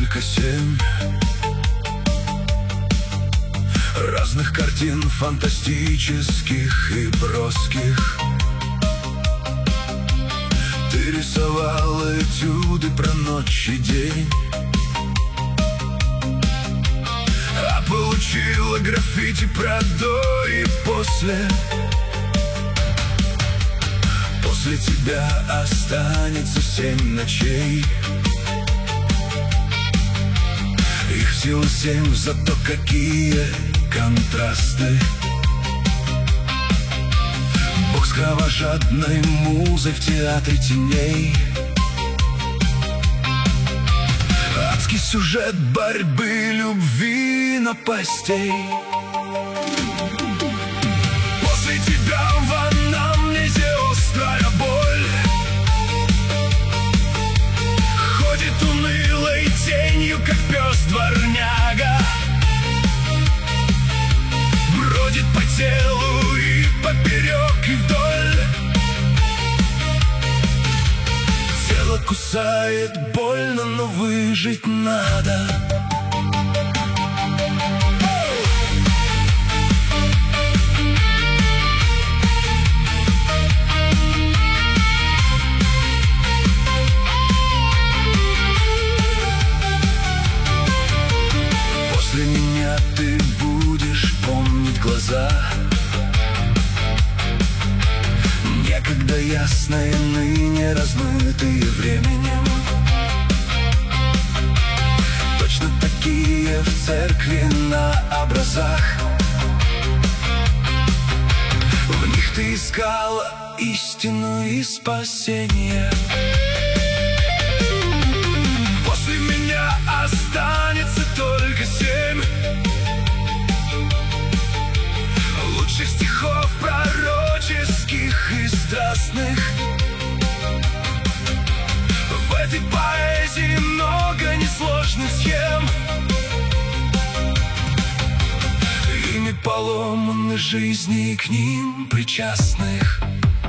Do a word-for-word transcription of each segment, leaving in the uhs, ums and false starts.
только семь разных картин, фантастических и броских. Ты рисовал этюды про ночь и день, а получила граффити про до и после. После тебя останется семь ночей. Их всего семь, зато какие контрасты. Бог с кровожадной музой в театре теней. Адский сюжет борьбы, любви, напастей. После тебя в анамнезе острая боль ходит унылой тенью, как пес дворняга. Бродит по телу и поперек, и вдоль. Тело кусает больно, но выжить надо. После меня ты будешь помнить глаза, некогда ясные, ныне размытые временем. Точно такие в церкви на образах. В них ты искала истину и спасение. После меня останется только семь лучших стихов, пророческих и страстных. В этой поэзии много несложных схем. Ими поломаны жизни, и к ним причастных.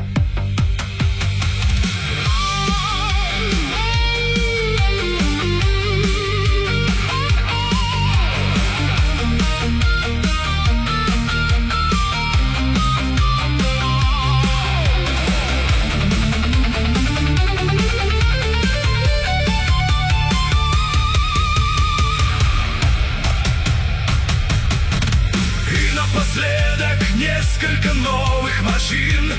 Напоследок несколько новых машин.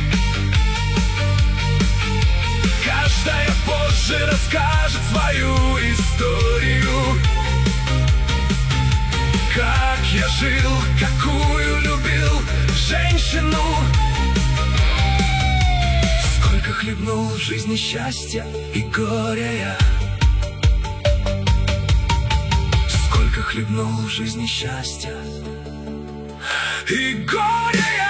Каждая позже расскажет свою историю. Как я жил, какую любил женщину. Сколько хлебнул в жизни счастья и горя я. Сколько хлебнул в жизни счастья и горе.